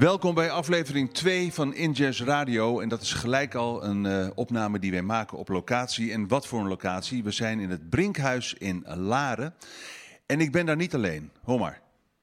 Welkom bij aflevering 2 van In Jazz Radio. En dat is gelijk al een opname die wij maken op locatie. En wat voor een locatie? We zijn in het Brinkhuis in Laren. En ik ben daar niet alleen. Hoor maar.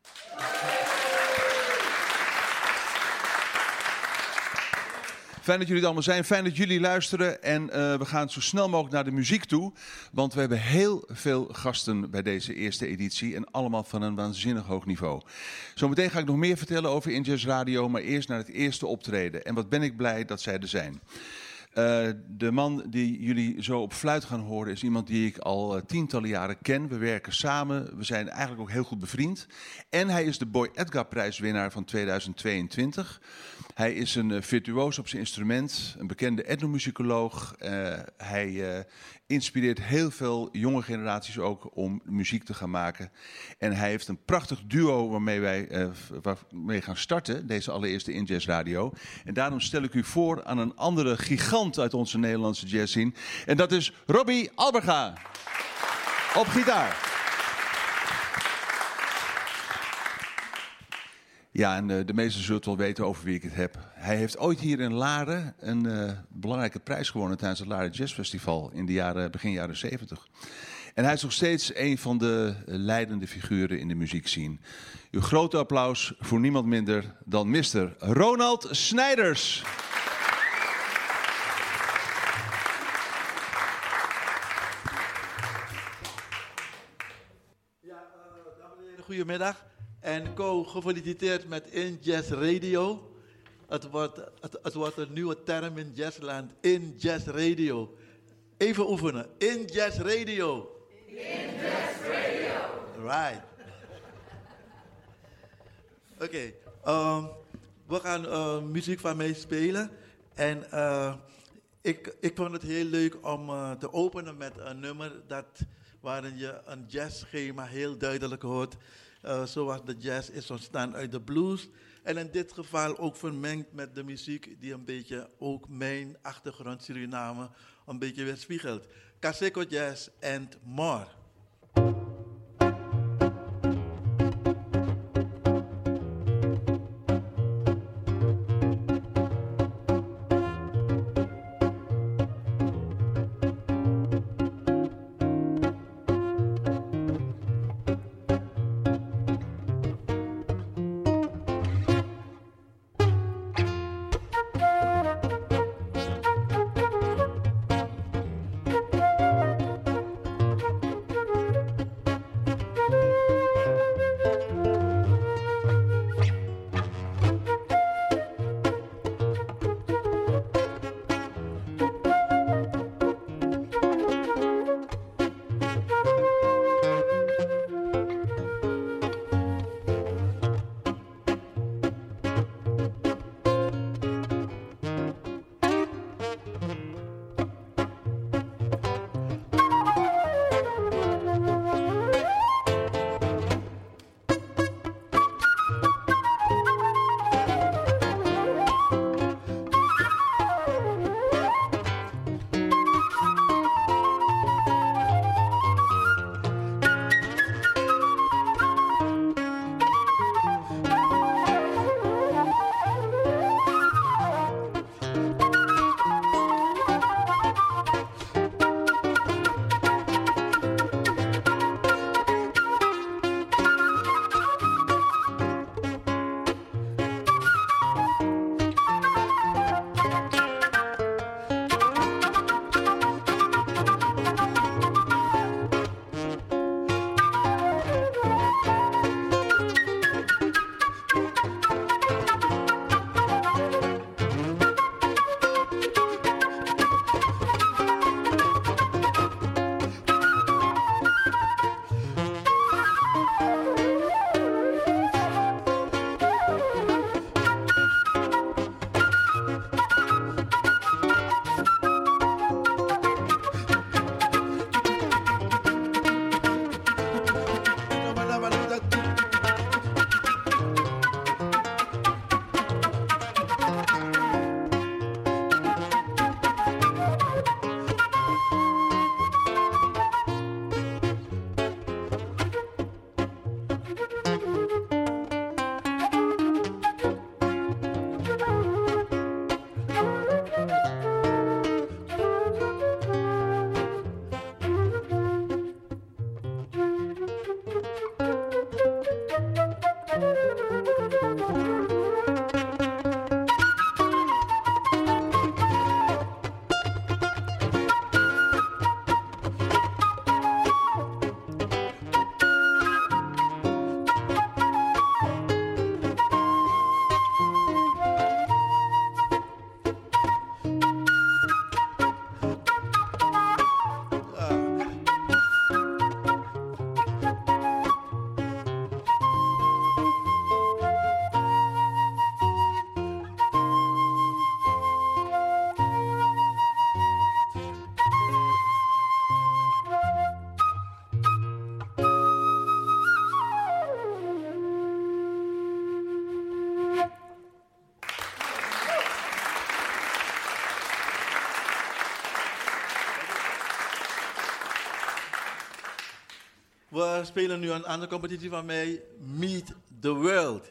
Fijn dat jullie er allemaal zijn, fijn dat jullie luisteren en we gaan zo snel mogelijk naar de muziek toe. Want we hebben heel veel gasten bij deze eerste editie en allemaal van een waanzinnig hoog niveau. Zometeen ga ik nog meer vertellen over In Jazz Radio, maar eerst naar het eerste optreden. En wat ben ik blij dat zij er zijn. De man die jullie zo op fluit gaan horen is iemand die ik al tientallen jaren ken. We werken samen, we zijn eigenlijk ook heel goed bevriend. En hij is de Boy Edgar prijswinnaar van 2022. Hij is een virtuoos op zijn instrument, een bekende etnomusicoloog. Hij inspireert heel veel jonge generaties ook om muziek te gaan maken. En hij heeft een prachtig duo waarmee wij gaan starten, deze allereerste In Jazz Radio. En daarom stel ik u voor aan een andere gigant uit onze Nederlandse jazzscene. En dat is Robbie Alberga op gitaar. Ja, en de meesten zullen het wel weten over wie ik het heb. Hij heeft ooit hier in Laren een belangrijke prijs gewonnen tijdens het Laren Jazz Festival in de begin jaren 70. En hij is nog steeds een van de leidende figuren in de muziekscene. Uw grote applaus voor niemand minder dan Mr. Ronald Snijders. Ja, dames en heren, goedemiddag. En Co, gefeliciteerd met In Jazz Radio. Het wordt een nieuwe term in jazzland. In Jazz Radio. Even oefenen. In Jazz Radio. In Jazz Radio. Right. Oké. We gaan muziek van mij spelen. En ik vond het heel leuk om te openen met een nummer waarin je een jazzschema heel duidelijk hoort. Zoals de jazz is ontstaan uit de blues. En in dit geval ook vermengd met de muziek die een beetje ook mijn achtergrond Suriname een beetje weerspiegelt. Caseco Jazz and More. spelen nu een andere competitie van mij, Meet the World.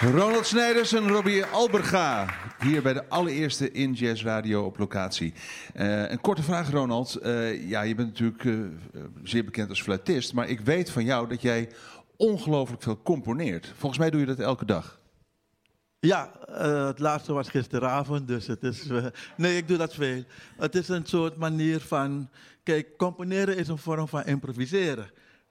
Ronald Snijders en Robbie Alberga. Hier bij de allereerste In Jazz Radio op locatie. Een korte vraag, Ronald. Ja, je bent natuurlijk zeer bekend als fluitist. Maar ik weet van jou dat jij ongelooflijk veel componeert. Volgens mij doe je dat elke dag. Ja, het laatste was gisteravond, dus het is... nee, ik doe dat veel. Het is een soort manier van... Kijk, componeren is een vorm van improviseren.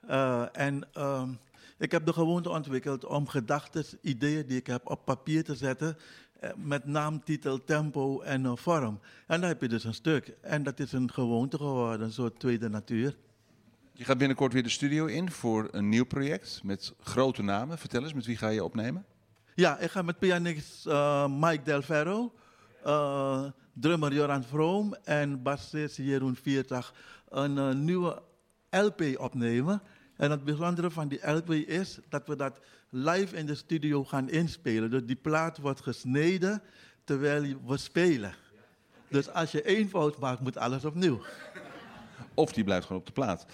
Ik heb de gewoonte ontwikkeld om gedachten, ideeën die ik heb op papier te zetten... met naam, titel, tempo en vorm. En dan heb je dus een stuk. En dat is een gewoonte geworden, een soort tweede natuur. Je gaat binnenkort weer de studio in voor een nieuw project met grote namen. Vertel eens, met wie ga je opnemen? Ja, ik ga met pianist Mike Del Ferro, drummer Joran Vroom en bassist Jeroen Viertag een nieuwe LP opnemen. En het bijzondere van die LP is dat we dat live in de studio gaan inspelen. Dus die plaat wordt gesneden terwijl we spelen. Dus als je één fout maakt, moet alles opnieuw. Of die blijft gewoon op de plaat.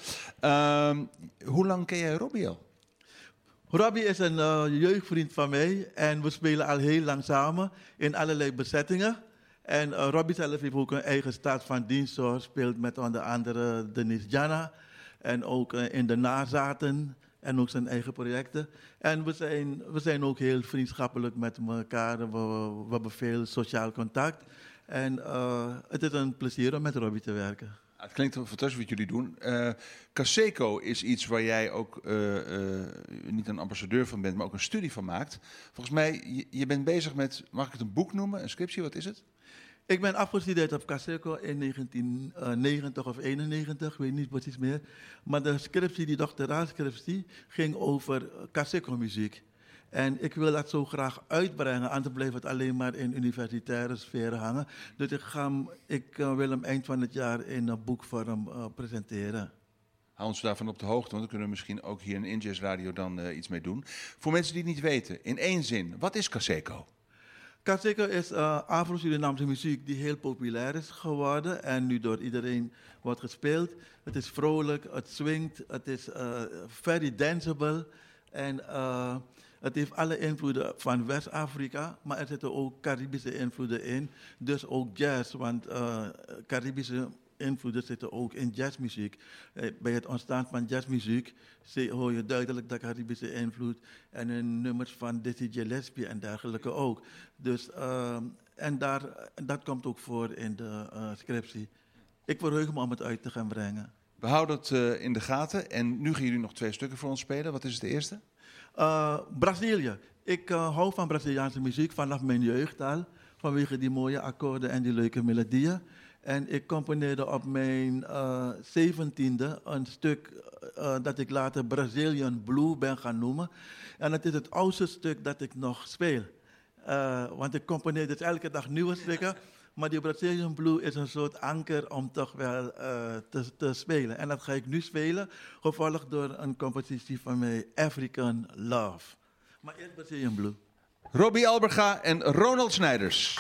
Hoe lang ken jij Robbie al? Robbie is een jeugdvriend van mij en we spelen al heel lang samen in allerlei bezettingen. En Robbie zelf heeft ook een eigen staat van dienst, speelt met onder andere Denise Jana en ook in de nazaten en ook zijn eigen projecten. En we zijn ook heel vriendschappelijk met elkaar, we hebben veel sociaal contact. En het is een plezier om met Robbie te werken. Het klinkt fantastisch wat jullie doen. Caseco is iets waar jij ook niet een ambassadeur van bent, maar ook een studie van maakt. Volgens mij, je bent bezig met, mag ik het een boek noemen, een scriptie, wat is het? Ik ben afgestudeerd op Caseco in 1990 of 91, ik weet niet precies meer. Maar de scriptie, die doctoraalscriptie, ging over Caseco-muziek. En ik wil dat zo graag uitbrengen, anders blijft het alleen maar in universitaire sferen hangen. Dus ik wil hem eind van het jaar in een boekvorm presenteren. Hou ons daarvan op de hoogte, want dan kunnen we misschien ook hier in Jazz Radio dan iets mee doen. Voor mensen die het niet weten, in één zin, wat is Caseco? Caseco is Afro-Surinaamse muziek die heel populair is geworden en nu door iedereen wordt gespeeld. Het is vrolijk, het swingt, het is very danceable en het heeft alle invloeden van West-Afrika, maar er zitten ook Caribische invloeden in, dus ook jazz, want Caribische invloeden zitten ook in jazzmuziek. Bij het ontstaan van jazzmuziek hoor je duidelijk de Caribische invloed en in nummers van Dizzy Gillespie en dergelijke ook. Dus, dat komt ook voor in de scriptie. Ik verheug me om het uit te gaan brengen. We houden het in de gaten en nu gaan jullie nog 2 stukken voor ons spelen. Wat is het eerste? Brazilië. Ik hou van Braziliaanse muziek vanaf mijn jeugd al, vanwege die mooie akkoorden en die leuke melodieën. En ik componeerde op mijn 17e een stuk dat ik later Brazilian Blue ben gaan noemen. En het is het oudste stuk dat ik nog speel. Want ik componeer dus elke dag nieuwe stukken. Maar die Brazilian Blue is een soort anker om toch wel te spelen. En dat ga ik nu spelen, gevolgd door een compositie van mij, African Love. Maar eerst Brazilian Blue. Robbie Alberga en Ronald Snijders.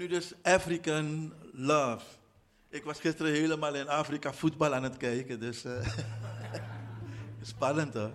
nu dus African Love. Ik was gisteren helemaal in Afrika voetbal aan het kijken, dus spannend hoor.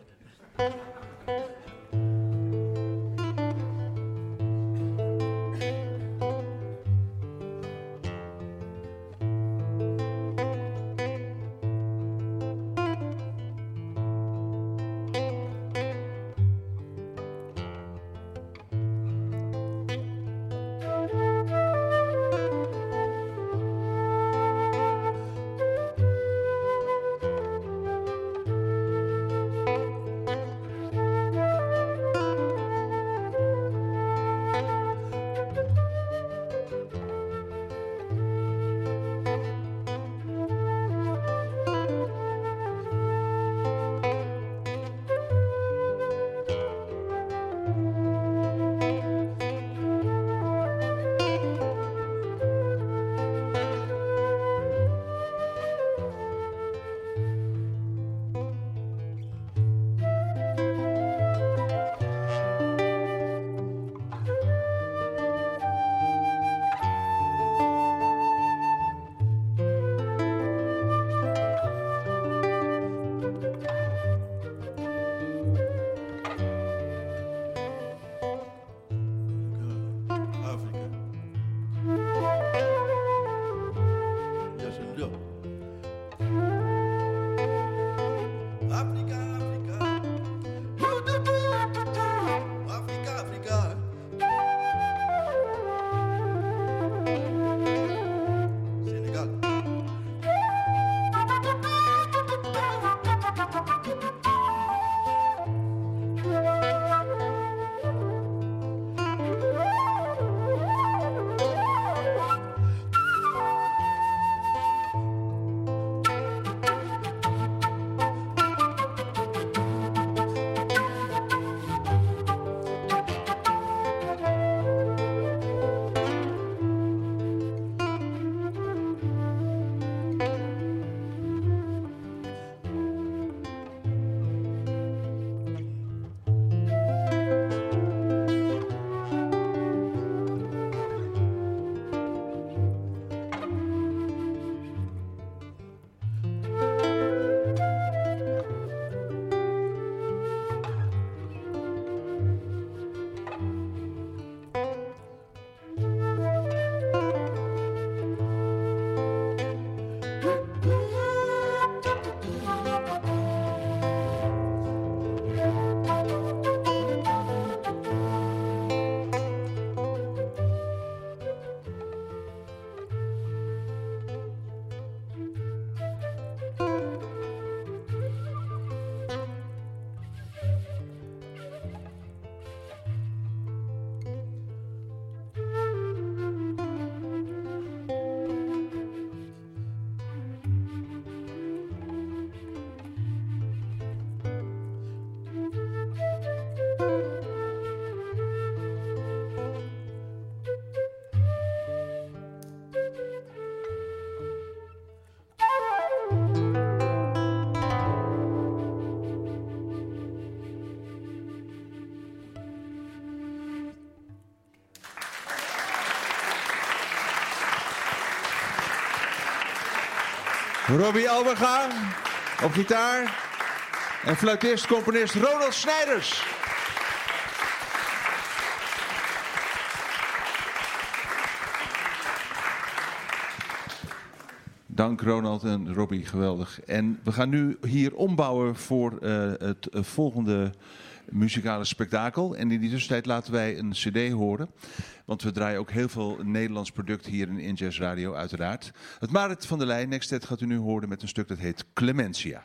Robbie Alberga op gitaar en fluitist-componist Ronald Snijders. Dank Ronald en Robbie, geweldig. En we gaan nu hier ombouwen voor het volgende muzikale spektakel. En in die tussentijd laten wij een cd horen. Want we draaien ook heel veel Nederlands product hier in Jazz Radio uiteraard. Het Marit van der Leij, Nextet, gaat u nu horen met een stuk dat heet Clementia.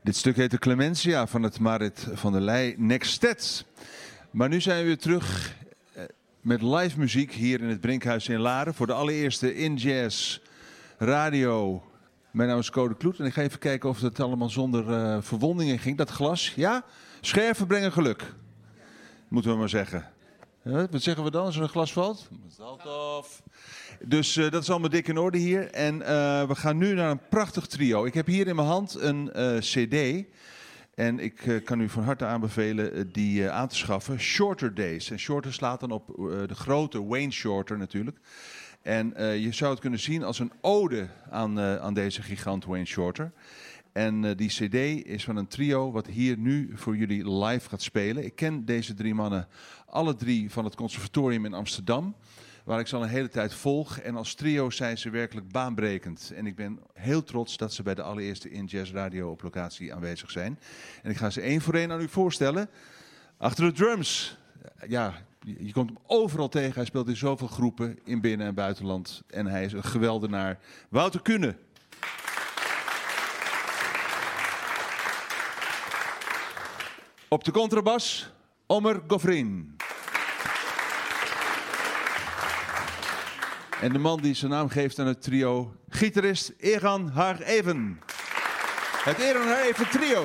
Dit stuk heet de Clementia van het Marit van der Leij Nextet. Maar nu zijn we weer terug met live muziek hier in het Brinkhuis in Laren. Voor de allereerste In Jazz Radio. Mijn naam is Code Kloet en ik ga even kijken of het allemaal zonder verwondingen ging. Dat glas, ja? Scherven brengen geluk. Moeten we maar zeggen. Wat zeggen we dan als er een glas valt? Tof. Dus dat is allemaal dik in orde hier. En we gaan nu naar een prachtig trio. Ik heb hier in mijn hand een cd. En ik kan u van harte aanbevelen die aan te schaffen. Shorter Days. En Shorter slaat dan op de grote Wayne Shorter natuurlijk. En je zou het kunnen zien als een ode aan deze gigant Wayne Shorter. En die cd is van een trio wat hier nu voor jullie live gaat spelen. Ik ken deze drie mannen alle drie van het conservatorium in Amsterdam. Waar ik ze al een hele tijd volg. En als trio zijn ze werkelijk baanbrekend. En ik ben heel trots dat ze bij de allereerste In Jazz Radio op locatie aanwezig zijn. En ik ga ze één voor één aan u voorstellen. Achter de drums. Ja, je komt hem overal tegen. Hij speelt in zoveel groepen in binnen- en buitenland. En hij is een geweldenaar. Wouter Kuhne. Op de contrabas, Omer Gofrin. En de man die zijn naam geeft aan het trio, gitarist Eran Har-Even. Het Eran Har-Even trio.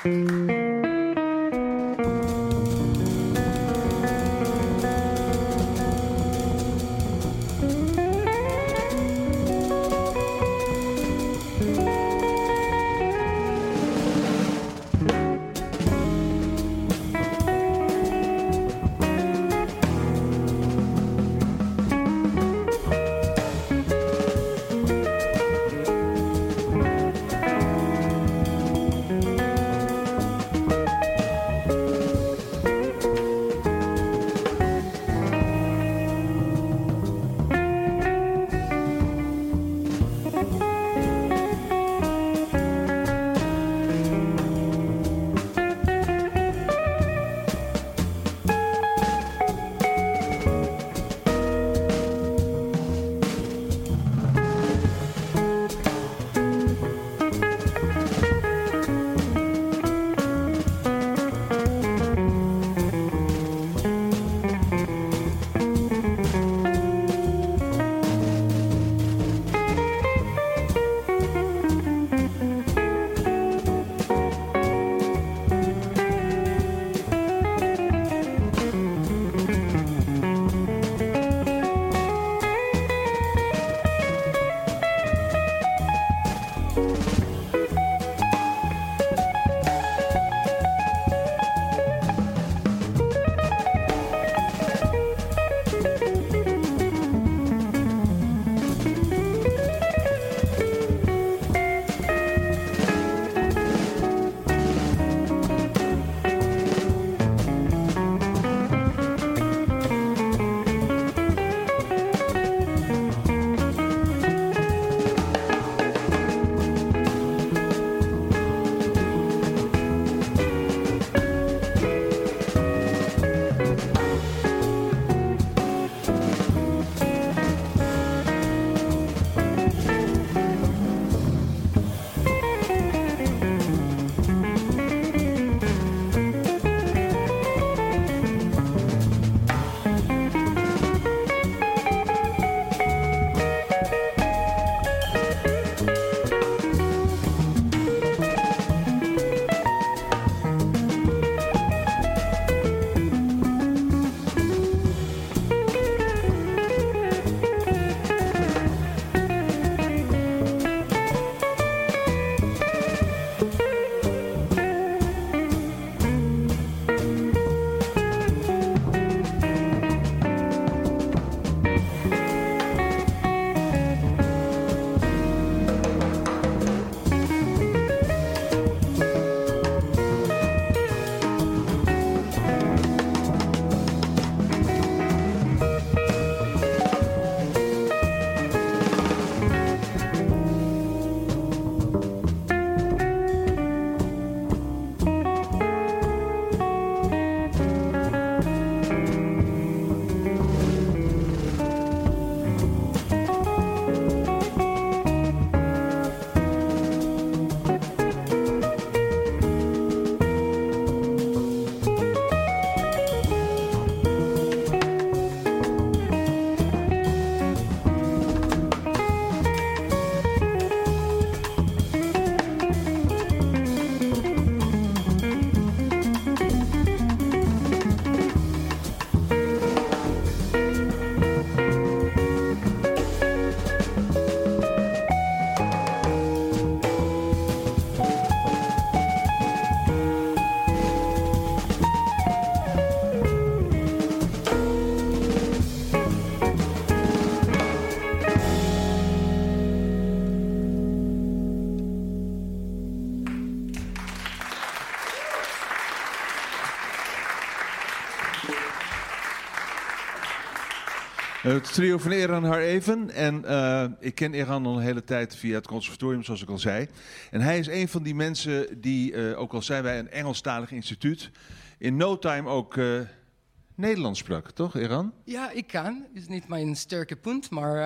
Het trio van Eran Har-Even. En ik ken Eran al een hele tijd via het conservatorium, zoals ik al zei. En hij is een van die mensen die, ook al zijn wij een Engelstalig instituut, in no time ook Nederlands sprak. Toch, Eran? Ja, ik kan. Het is niet mijn sterke punt, maar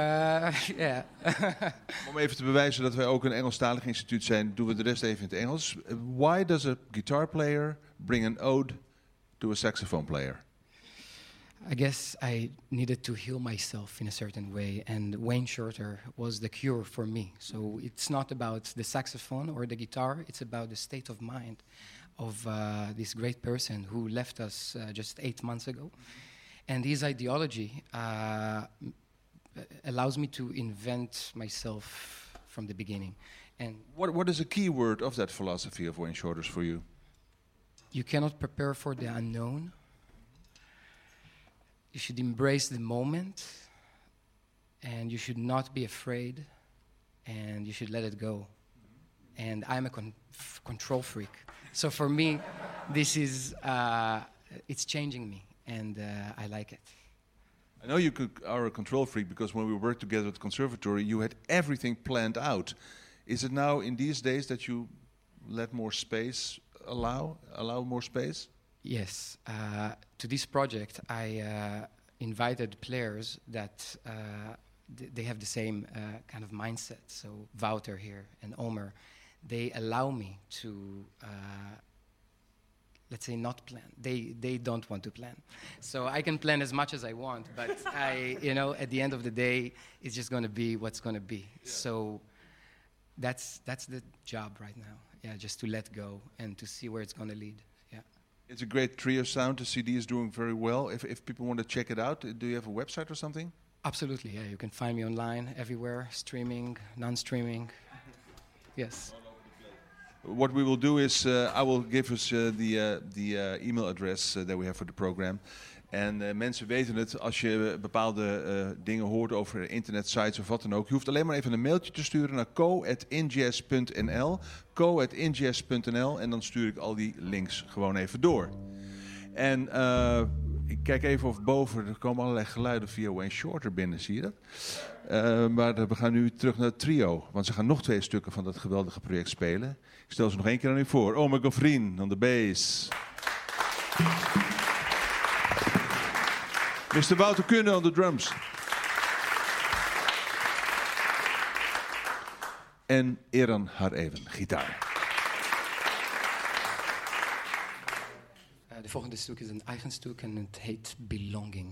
ja. Om even te bewijzen dat wij ook een Engelstalig instituut zijn, doen we de rest even in het Engels. Why does a guitar player bring an ode to a saxophone player? I guess I needed to heal myself in a certain way, and Wayne Shorter was the cure for me. So it's not about the saxophone or the guitar, it's about the state of mind of this great person who left us just 8 months ago. And his ideology allows me to invent myself from the beginning. And What is a key word of that philosophy of Wayne Shorter's for you? you cannot prepare for the unknown. You should embrace the moment, and you should not be afraid, and you should let it go. And I'm a control freak. So for me, this is, it's changing me, and I like it. I know you are a control freak because when we worked together at the conservatory, you had everything planned out. Is it now in these days that you let more space, allow more space? Yes. To this project, I invited players that they have the same kind of mindset. So Wouter here and Omer, they allow me to, let's say, not plan. They don't want to plan. So I can plan as much as I want, but at the end of the day, it's just going to be what's going to be. Yeah. So that's the job right now. Yeah, just to let go and to see where it's going to lead. Yeah. It's a great trio sound. The CD is doing very well. If people want to check it out, do you have a website or something? Absolutely, yeah. You can find me online, everywhere, streaming, non-streaming. Yes. What we will do is, I will give us the email address that we have for the program. En mensen weten het, als je bepaalde dingen hoort over internetsites of wat dan ook. Je hoeft alleen maar even een mailtje te sturen naar co@injazz.nl. co@injazz.nl en dan stuur ik al die links gewoon even door. En ik kijk even of boven, er komen allerlei geluiden via Wayne Shorter binnen, zie je dat? Maar we gaan nu terug naar het trio, want ze gaan nog 2 stukken van dat geweldige project spelen. Ik stel ze nog 1 keer aan u voor. Omer Govrin aan de bass. Mr. Wouter Kunne aan de drums. En Eran Hareven, gitaar. De volgende stuk is een eigen stuk en het heet Belonging.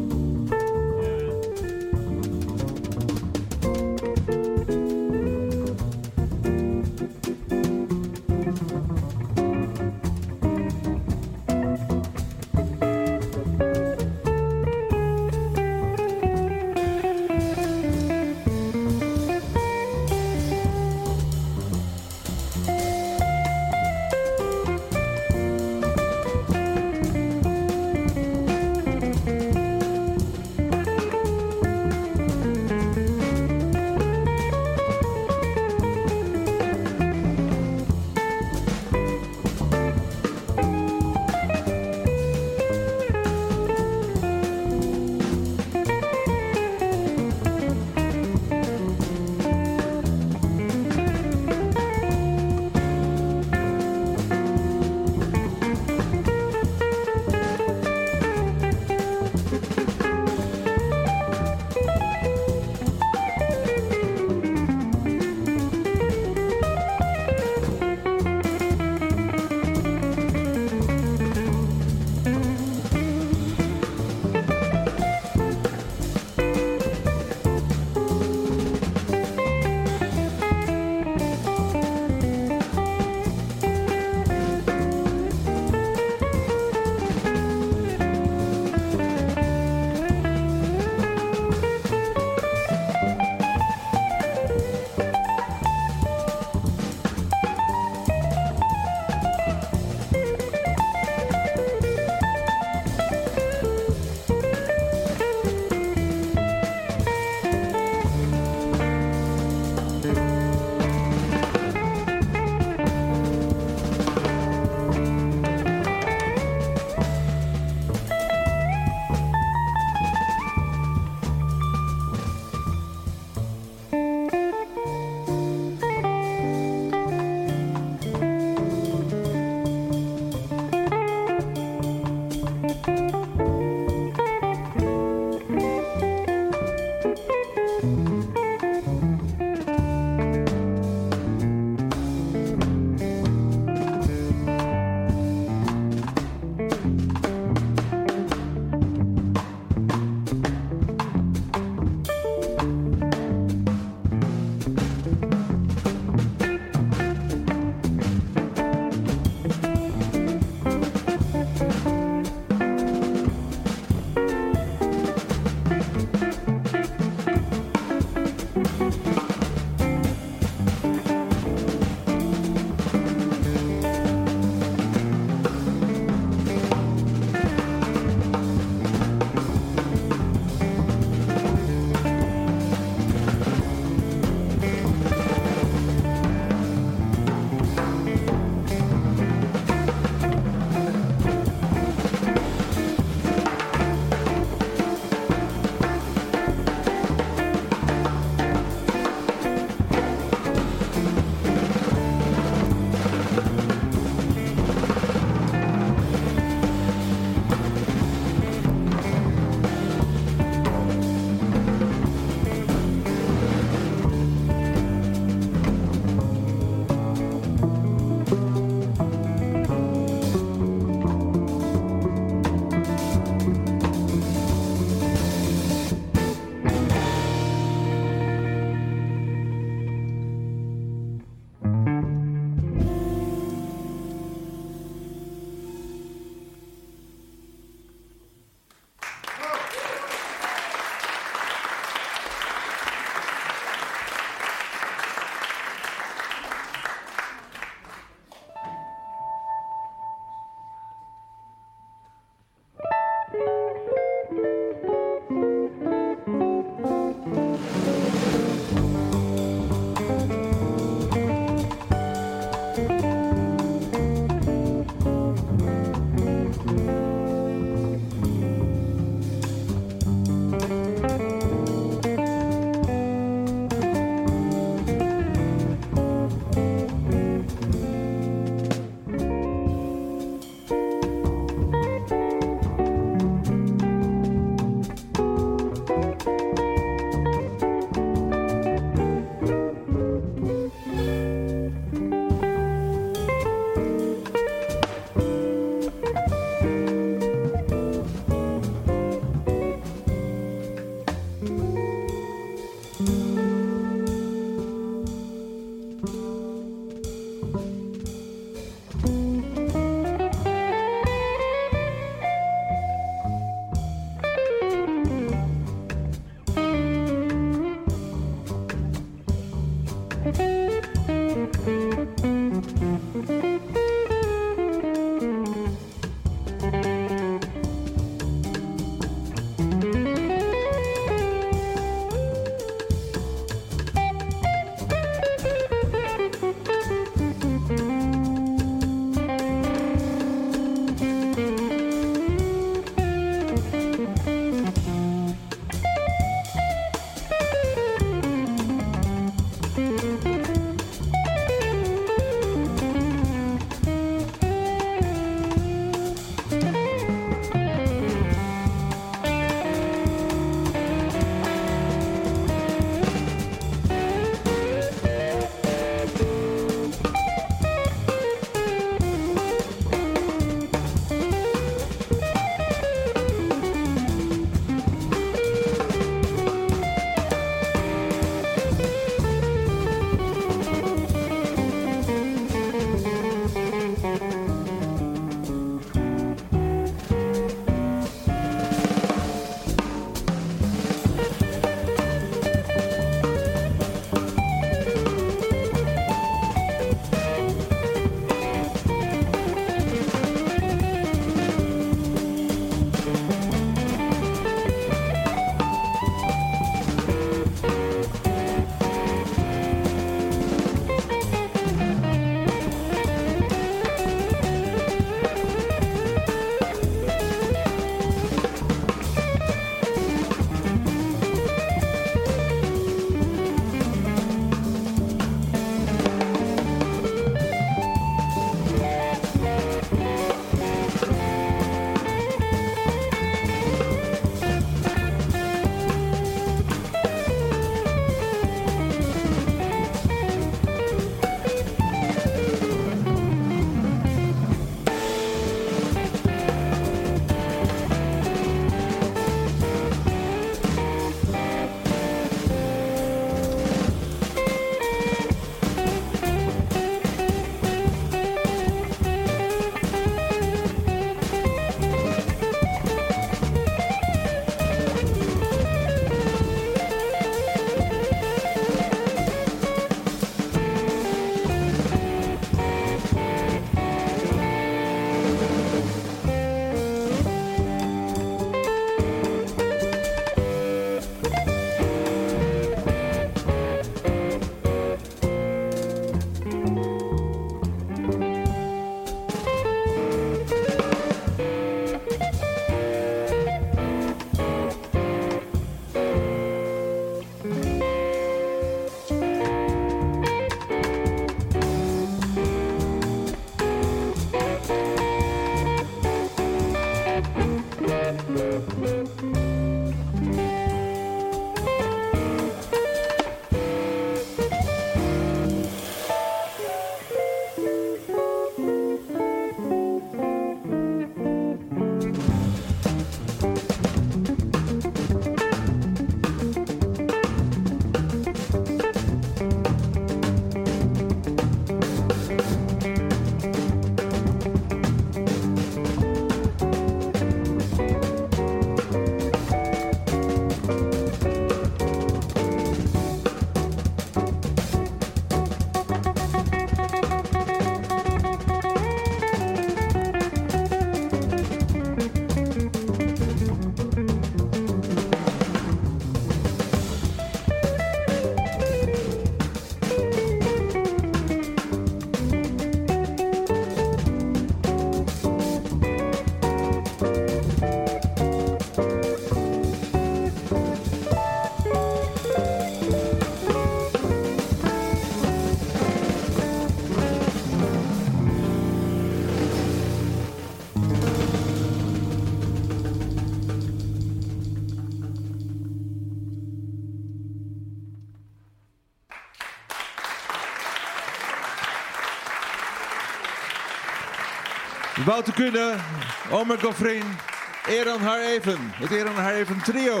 Wouter Kuhne, Omer Gofrin, Eran Hareven, het Eran Hareven trio.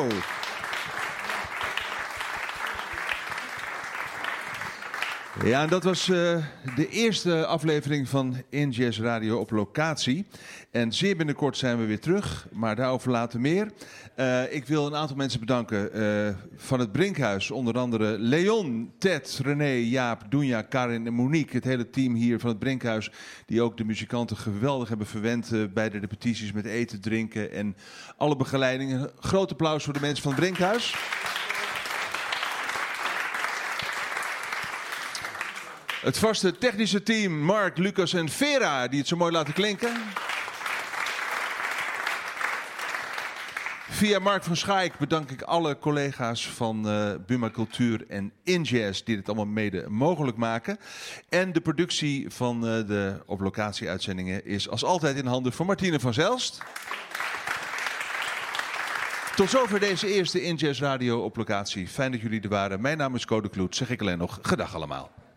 Ja, en dat was de eerste aflevering van In Jazz Radio op locatie. En zeer binnenkort zijn we weer terug, maar daarover later meer. Ik wil een aantal mensen bedanken van het Brinkhuis. Onder andere Leon, Ted, René, Jaap, Dunja, Karin en Monique. Het hele team hier van het Brinkhuis. Die ook de muzikanten geweldig hebben verwend bij de repetities met eten, drinken en alle begeleidingen. Groot applaus voor de mensen van het Brinkhuis. Het vaste technische team, Mark, Lucas en Vera, die het zo mooi laten klinken. Via Mark van Schaik bedank ik alle collega's van Buma Cultuur en In Jazz die dit allemaal mede mogelijk maken. En de productie van de op locatie uitzendingen is als altijd in handen van Martine van Zelst. Tot zover deze eerste In Jazz Radio op locatie. Fijn dat jullie er waren. Mijn naam is Code Kloet. Zeg ik alleen nog gedag allemaal.